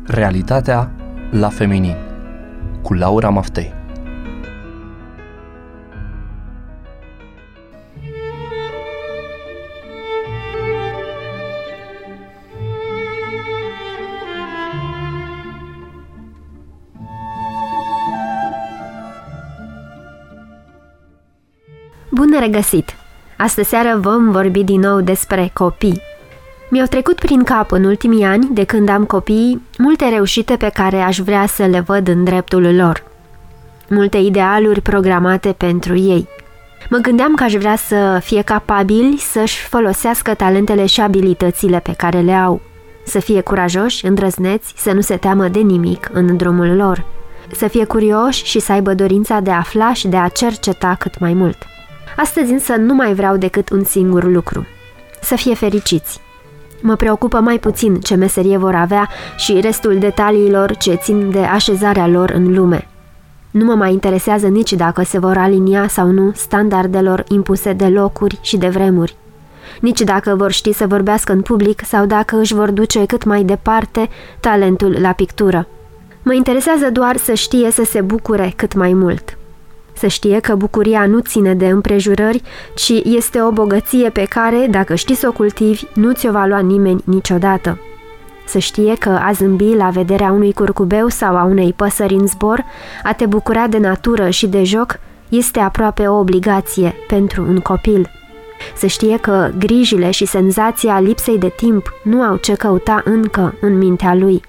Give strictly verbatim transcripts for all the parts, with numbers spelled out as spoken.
Realitatea la feminin cu Laura Maftei. Bun regăsit! Astă seară vom vorbi din nou despre copii. Mi-au trecut prin cap în ultimii ani, de când am copii, multe reușite pe care aș vrea să le văd în dreptul lor. Multe idealuri programate pentru ei. Mă gândeam că aș vrea să fie capabili să-și folosească talentele și abilitățile pe care le au. Să fie curajoși, îndrăzneți, să nu se teamă de nimic în drumul lor. Să fie curioși și să aibă dorința de a afla și de a cerceta cât mai mult. Astăzi însă nu mai vreau decât un singur lucru. Să fie fericiți. Mă preocupă mai puțin ce meserie vor avea și restul detaliilor ce țin de așezarea lor în lume. Nu mă mai interesează nici dacă se vor alinia sau nu standardelor impuse de locuri și de vremuri. Nici dacă vor ști să vorbească în public sau dacă își vor duce cât mai departe talentul la pictură. Mă interesează doar să știe să se bucure cât mai mult. Să știe că bucuria nu ține de împrejurări, ci este o bogăție pe care, dacă știi să o cultivi, nu ți-o va lua nimeni niciodată. Să știe că a zâmbi la vederea unui curcubeu sau a unei păsări în zbor, a te bucura de natură și de joc, este aproape o obligație pentru un copil. Să știe că grijile și senzația lipsei de timp nu au ce căuta încă în mintea lui.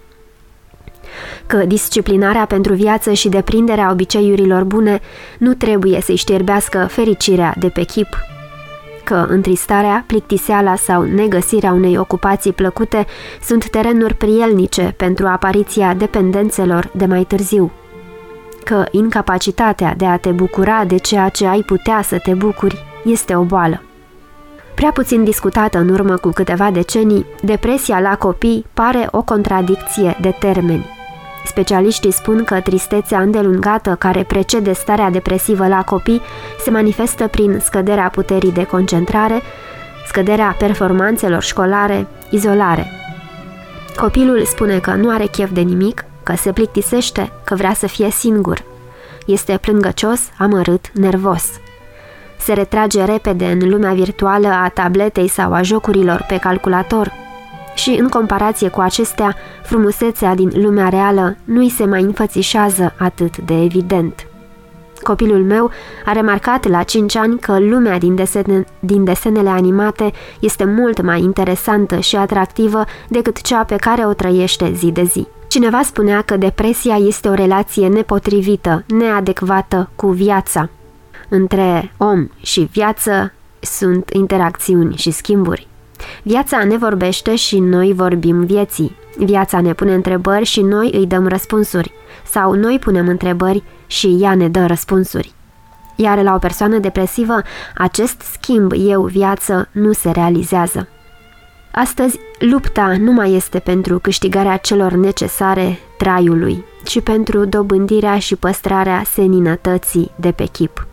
Că disciplinarea pentru viață și deprinderea obiceiurilor bune nu trebuie să-i știrbească fericirea de pe chip. Că întristarea, plictiseala sau negăsirea unei ocupații plăcute sunt terenuri prielnice pentru apariția dependențelor de mai târziu. Că incapacitatea de a te bucura de ceea ce ai putea să te bucuri este o boală. Prea puțin discutată în urmă cu câteva decenii, depresia la copii pare o contradicție de termeni. Specialiștii spun că tristețea îndelungată care precede starea depresivă la copii se manifestă prin scăderea puterii de concentrare, scăderea performanțelor școlare, izolare. Copilul spune că nu are chef de nimic, că se plictisește, că vrea să fie singur. Este plângăcios, amărât, nervos. Se retrage repede în lumea virtuală a tabletei sau a jocurilor pe calculator. Și, în comparație cu acestea, frumusețea din lumea reală nu-i se mai înfățișează atât de evident. Copilul meu a remarcat la cinci ani că lumea din, desene, din desenele animate este mult mai interesantă și atractivă decât cea pe care o trăiește zi de zi. Cineva spunea că depresia este o relație nepotrivită, neadecvată cu viața. Între om și viață sunt interacțiuni și schimburi. Viața ne vorbește și noi vorbim vieții. Viața ne pune întrebări și noi îi dăm răspunsuri. Sau noi punem întrebări și ea ne dă răspunsuri. Iar la o persoană depresivă, acest schimb eu-viață nu se realizează. Astăzi, lupta nu mai este pentru câștigarea celor necesare traiului, ci pentru dobândirea și păstrarea seninătății de pe chip.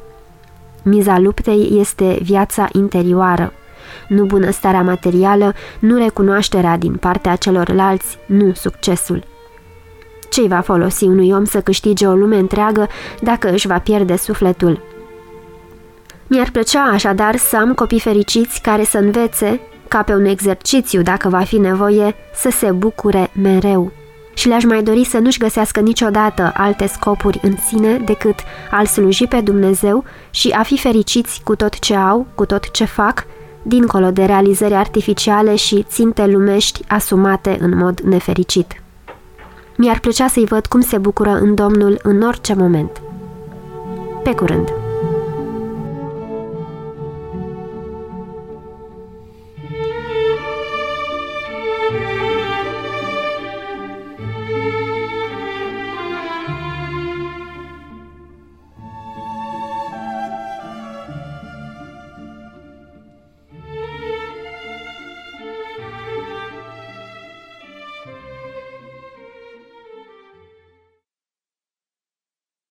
Miza luptei este viața interioară, nu bunăstarea materială, nu recunoașterea din partea celorlalți, nu succesul. Ce-i va folosi unui om să câștige o lume întreagă dacă își va pierde sufletul? Mi-ar plăcea așadar să am copii fericiți care să învețe, ca pe un exercițiu dacă va fi nevoie, să se bucure mereu. Și le-aș mai dori să nu-și găsească niciodată alte scopuri în sine decât a-L sluji pe Dumnezeu și a fi fericiți cu tot ce au, cu tot ce fac, dincolo de realizări artificiale și ținte lumești asumate în mod nefericit. Mi-ar plăcea să-i văd cum se bucură în Domnul în orice moment. Pe curând!